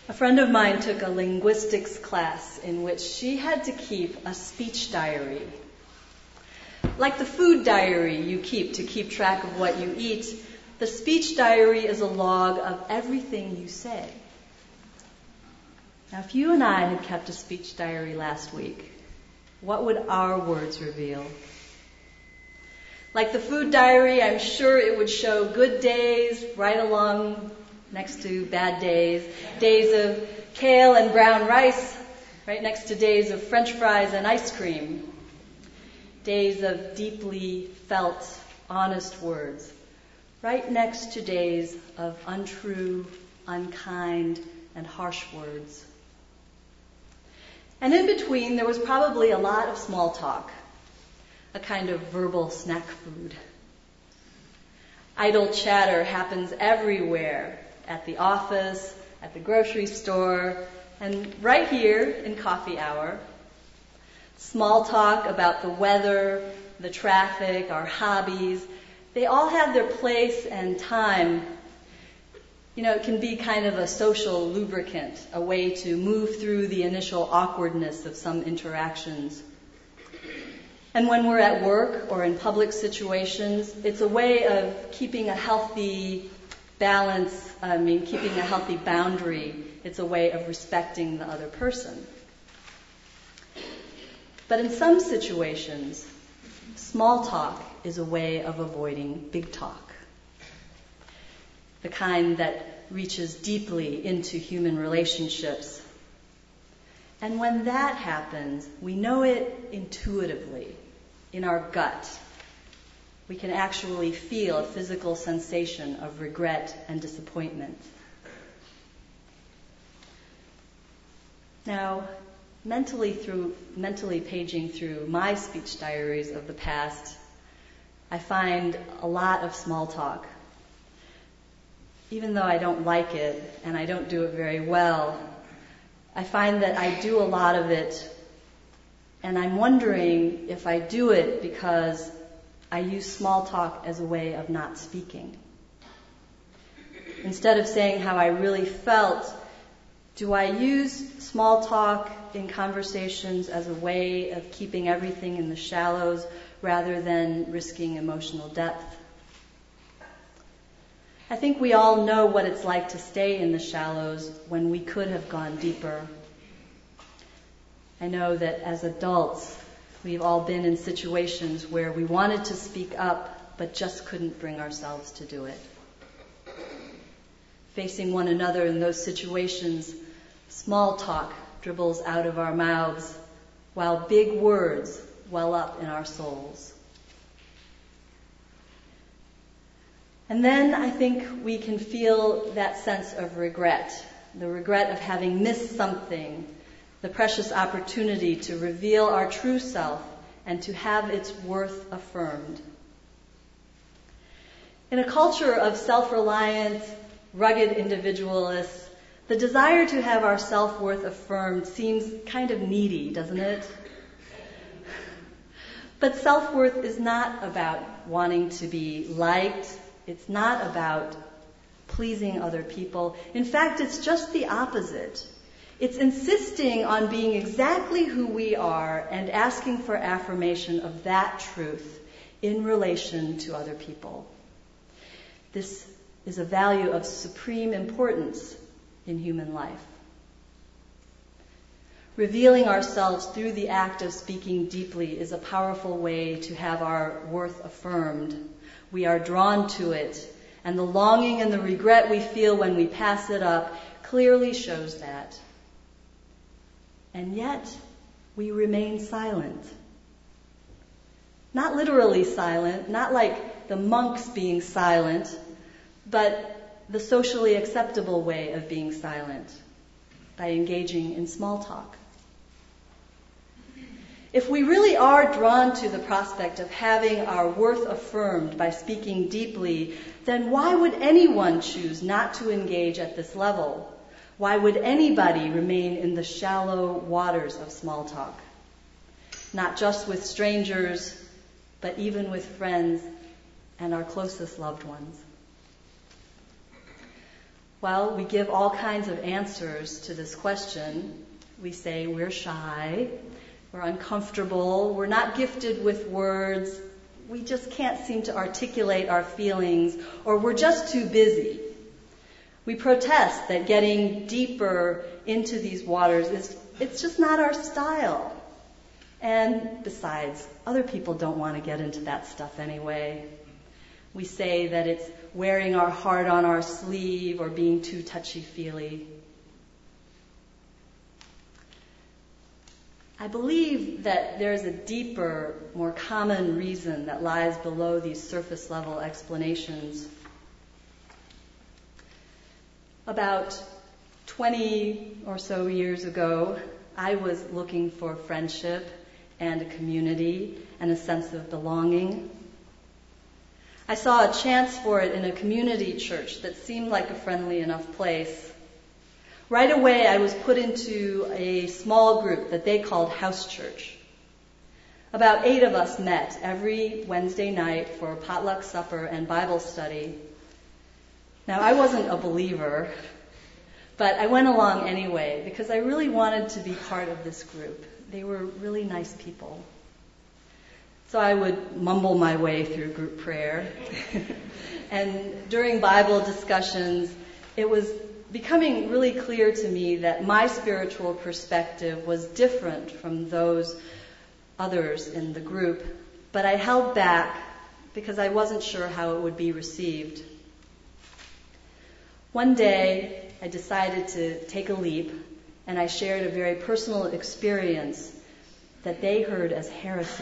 A friend of mine took a linguistics class in which she had to keep a speech diary. Like the food diary you keep to keep track of what you eat, the speech diary is a log of everything you say. Now, if you and I had kept a speech diary last week, what would our words reveal? Like the food diary, I'm sure it would show good days right along next to bad days, days of kale and brown rice right next to days of French fries and ice cream, days of deeply felt, honest words right next to days of untrue, unkind, and harsh words. And in between, there was probably a lot of small talk, a kind of verbal snack food. Idle chatter happens everywhere, at the office, at the grocery store, and right here in coffee hour. Small talk about the weather, the traffic, our hobbies, they all have their place and time. You know, it can be kind of a social lubricant, a way to move through the initial awkwardness of some interactions. And when we're at work or in public situations, it's a way of keeping a healthy balance, keeping a healthy boundary. It's a way of respecting the other person. But in some situations, small talk is a way of avoiding big talk, the kind that reaches deeply into human relationships. And when that happens, we know it intuitively, in our gut. We can actually feel a physical sensation of regret and disappointment. Now, mentally paging through my speech diaries of the past, I find a lot of small talk. Even though I don't like it and I don't do it very well, I find that I do a lot of it, and I'm wondering if I do it because I use small talk as a way of not speaking. Instead of saying how I really felt, do I use small talk in conversations as a way of keeping everything in the shallows rather than risking emotional depth? I think we all know what it's like to stay in the shallows when we could have gone deeper. I know that as adults, we've all been in situations where we wanted to speak up, but just couldn't bring ourselves to do it. Facing one another in those situations, small talk dribbles out of our mouths, while big words well up in our souls. And then I think we can feel that sense of regret, the regret of having missed something, the precious opportunity to reveal our true self and to have its worth affirmed. In a culture of self-reliant, rugged individualists, the desire to have our self-worth affirmed seems kind of needy, doesn't it? But self-worth is not about wanting to be liked. It's not about pleasing other people. In fact, it's just the opposite. It's insisting on being exactly who we are and asking for affirmation of that truth in relation to other people. This is a value of supreme importance in human life. Revealing ourselves through the act of speaking deeply is a powerful way to have our worth affirmed. We are drawn to it, and the longing and the regret we feel when we pass it up clearly shows that. And yet, we remain silent. Not literally silent, not like the monks being silent, but the socially acceptable way of being silent, by engaging in small talk. If we really are drawn to the prospect of having our worth affirmed by speaking deeply, then why would anyone choose not to engage at this level? Why would anybody remain in the shallow waters of small talk? Not just with strangers, but even with friends and our closest loved ones. Well, we give all kinds of answers to this question. We say we're shy, we're uncomfortable, we're not gifted with words, we just can't seem to articulate our feelings, or we're just too busy. We protest that getting deeper into these waters it's just not our style. And besides, other people don't want to get into that stuff anyway. We say that it's wearing our heart on our sleeve or being too touchy-feely. I believe that there's a deeper, more common reason that lies below these surface-level explanations. About 20 or so years ago, I was looking for friendship and a community and a sense of belonging. I saw a chance for it in a community church that seemed like a friendly enough place. Right away, I was put into a small group that they called House Church. About 8 of us met every Wednesday night for potluck supper and Bible study. Now, I wasn't a believer, but I went along anyway because I really wanted to be part of this group. They were really nice people. So I would mumble my way through group prayer. And during Bible discussions, it was becoming really clear to me that my spiritual perspective was different from those others in the group, but I held back because I wasn't sure how it would be received. One day, I decided to take a leap, and I shared a very personal experience that they heard as heresy.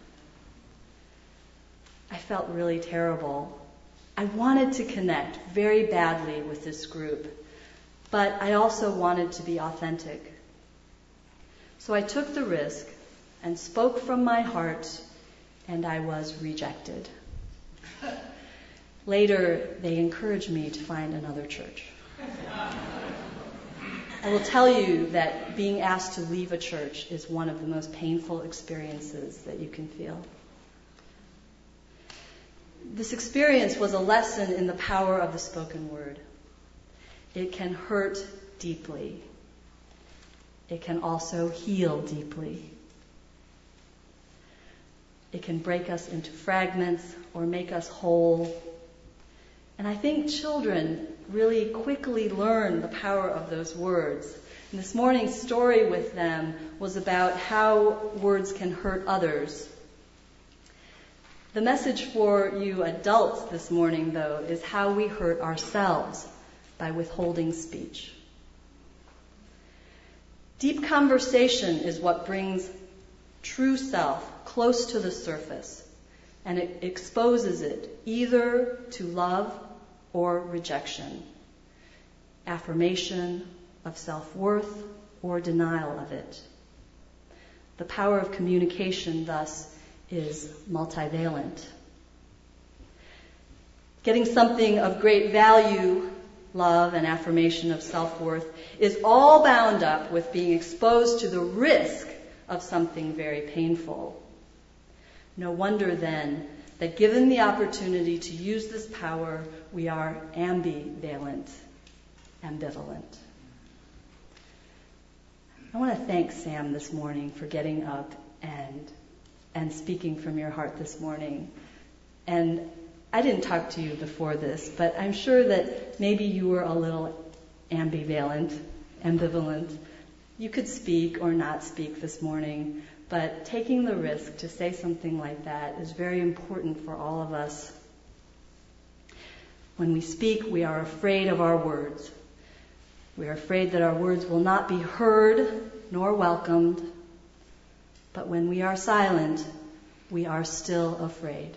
I felt really terrible. I wanted to connect very badly with this group, but I also wanted to be authentic. So I took the risk and spoke from my heart, and I was rejected. Later, they encouraged me to find another church. I will tell you that being asked to leave a church is one of the most painful experiences that you can feel. This experience was a lesson in the power of the spoken word. It can hurt deeply. It can also heal deeply. It can break us into fragments or make us whole. And I think children really quickly learn the power of those words. And this morning's story with them was about how words can hurt others. The message for you adults this morning, though, is how we hurt ourselves by withholding speech. Deep conversation is what brings true self close to the surface, and it exposes it either to love or rejection, affirmation of self-worth or denial of it. The power of communication, thus, is multivalent. Getting something of great value, love and affirmation of self-worth, is all bound up with being exposed to the risk of something very painful. No wonder then that given the opportunity to use this power, we are ambivalent. I want to thank Sam this morning for getting up and speaking from your heart this morning. And I didn't talk to you before this, but I'm sure that maybe you were a little ambivalent. You could speak or not speak this morning, but taking the risk to say something like that is very important for all of us. When we speak, we are afraid of our words. We are afraid that our words will not be heard nor welcomed. But when we are silent, we are still afraid.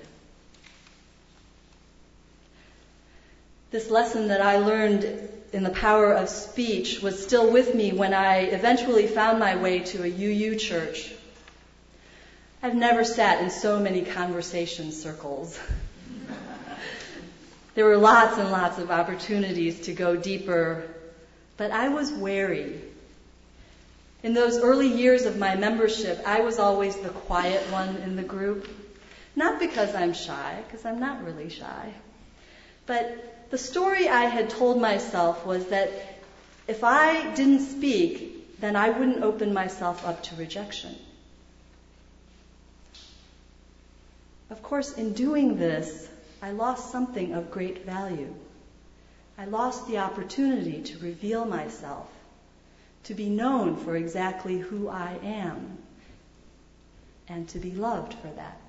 This lesson that I learned in the power of speech was still with me when I eventually found my way to a UU church. I've never sat in so many conversation circles. There were lots and lots of opportunities to go deeper, but I was wary. In those early years of my membership, I was always the quiet one in the group. Not because I'm shy, because I'm not really shy, but the story I had told myself was that if I didn't speak, then I wouldn't open myself up to rejection. Of course, in doing this, I lost something of great value. I lost the opportunity to reveal myself, to be known for exactly who I am, and to be loved for that.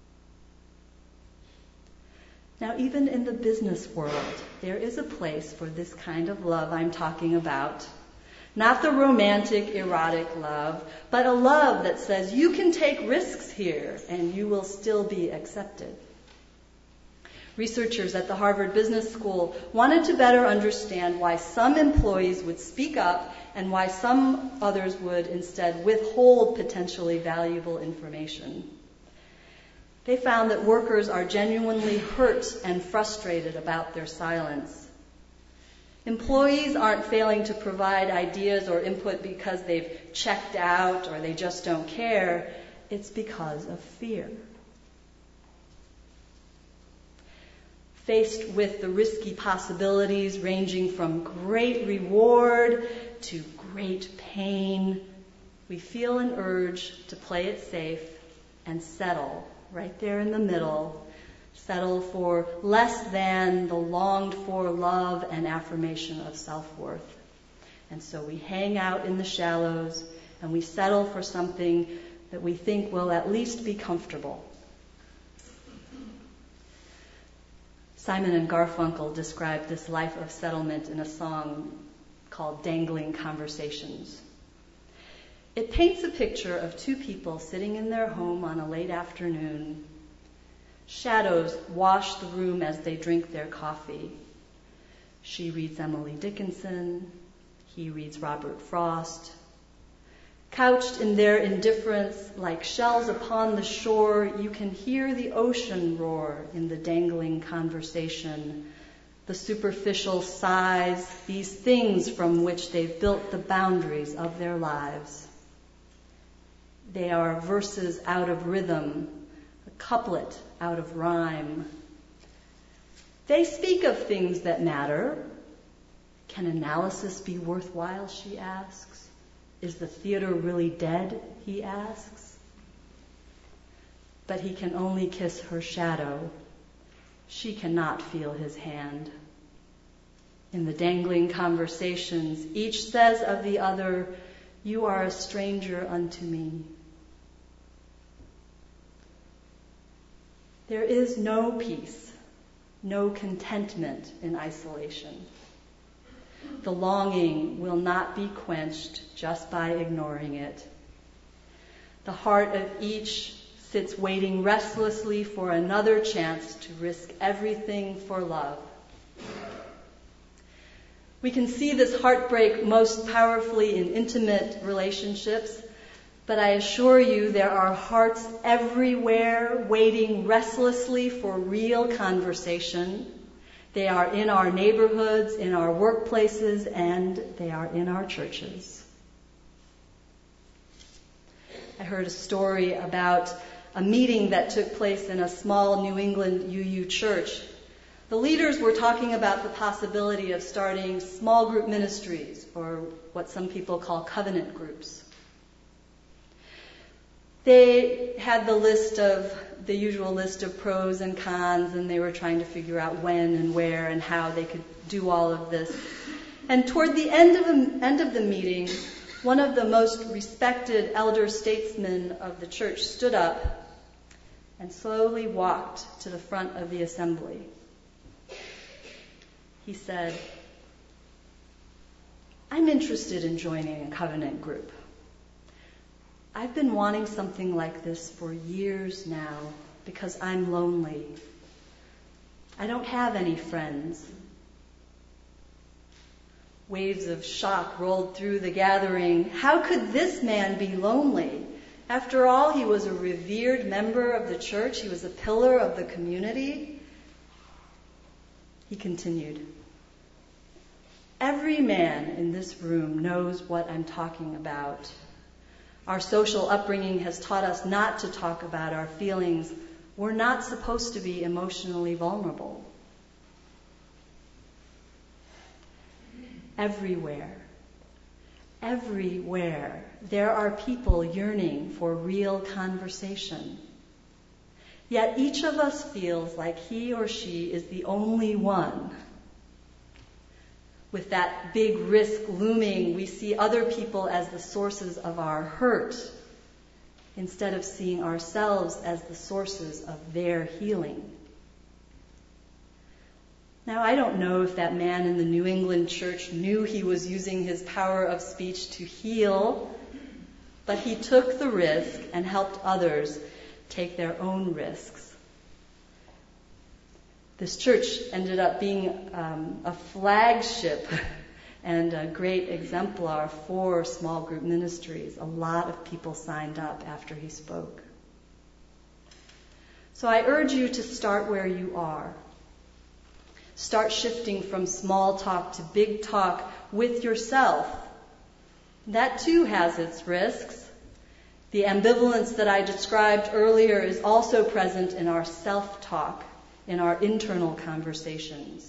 Now, even in the business world, there is a place for this kind of love I'm talking about. Not the romantic, erotic love, but a love that says you can take risks here and you will still be accepted. Researchers at the Harvard Business School wanted to better understand why some employees would speak up and why some others would instead withhold potentially valuable information. They found that workers are genuinely hurt and frustrated about their silence. Employees aren't failing to provide ideas or input because they've checked out or they just don't care. It's because of fear. Faced with the risky possibilities ranging from great reward to great pain, we feel an urge to play it safe and settle right there in the middle, settle for less than the longed-for love and affirmation of self-worth. And so we hang out in the shallows and we settle for something that we think will at least be comfortable. Simon and Garfunkel described this life of settlement in a song called Dangling Conversations. It paints a picture of two people sitting in their home on a late afternoon. Shadows wash the room as they drink their coffee. She reads Emily Dickinson. He reads Robert Frost. Couched in their indifference, like shells upon the shore, you can hear the ocean roar in the dangling conversation, the superficial sighs, these things from which they've built the boundaries of their lives. They are verses out of rhythm, a couplet out of rhyme. They speak of things that matter. Can analysis be worthwhile, she asks. Is the theater really dead, he asks. But he can only kiss her shadow. She cannot feel his hand. In the dangling conversations, each says of the other, "You are a stranger unto me." There is no peace, no contentment in isolation. The longing will not be quenched just by ignoring it. The heart of each sits waiting restlessly for another chance to risk everything for love. We can see this heartbreak most powerfully in intimate relationships, but I assure you there are hearts everywhere waiting restlessly for real conversation. They are in our neighborhoods, in our workplaces, and they are in our churches. I heard a story about a meeting that took place in a small New England UU church. The leaders were talking about the possibility of starting small group ministries, or what some people call covenant groups. They had the usual list of pros and cons, and they were trying to figure out when and where and how they could do all of this. And toward the end of the meeting, one of the most respected elder statesmen of the church stood up and slowly walked to the front of the assembly. He said, "I'm interested in joining a covenant group. I've been wanting something like this for years now because I'm lonely. I don't have any friends." Waves of shock rolled through the gathering. How could this man be lonely? After all, he was a revered member of the church. He was a pillar of the community. He continued, "Every man in this room knows what I'm talking about. Our social upbringing has taught us not to talk about our feelings. We're not supposed to be emotionally vulnerable. everywhere. Everywhere there are people yearning for real conversation. Yet each of us feels like he or she is the only one. With that big risk looming, we see other people as the sources of our hurt, instead of seeing ourselves as the sources of their healing. Now, I don't know if that man in the New England church knew he was using his power of speech to heal, but he took the risk and helped others take their own risks. This church ended up being a flagship and a great exemplar for small group ministries. A lot of people signed up after he spoke. So I urge you to start where you are. Start shifting from small talk to big talk with yourself. That too has its risks. The ambivalence that I described earlier is also present in our self-talk, in our internal conversations.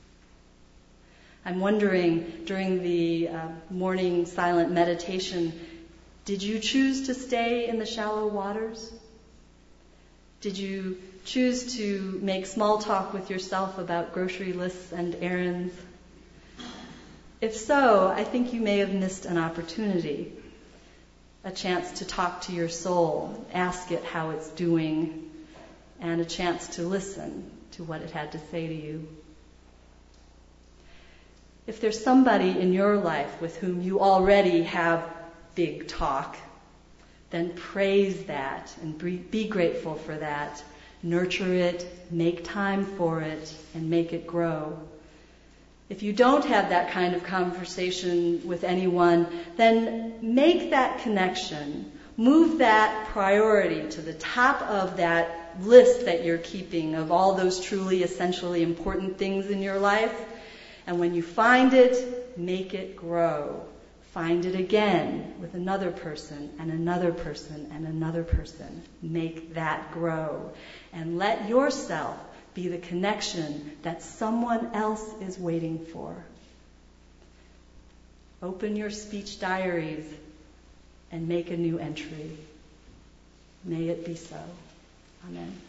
I'm wondering, during the morning silent meditation, did you choose to stay in the shallow waters? Did you choose to make small talk with yourself about grocery lists and errands? If so, I think you may have missed an opportunity, a chance to talk to your soul, ask it how it's doing, and a chance to listen to what it had to say to you. If there's somebody in your life with whom you already have big talk, then praise that and be grateful for that. Nurture it, make time for it, and make it grow. If you don't have that kind of conversation with anyone, then make that connection. Move that priority to the top of that list that you're keeping of all those truly essentially important things in your life. And when you find it, make it grow. Find it again with another person and another person and another person. Make that grow. And let yourself be the connection that someone else is waiting for. Open your speech diaries and make a new entry. May it be so. Amen.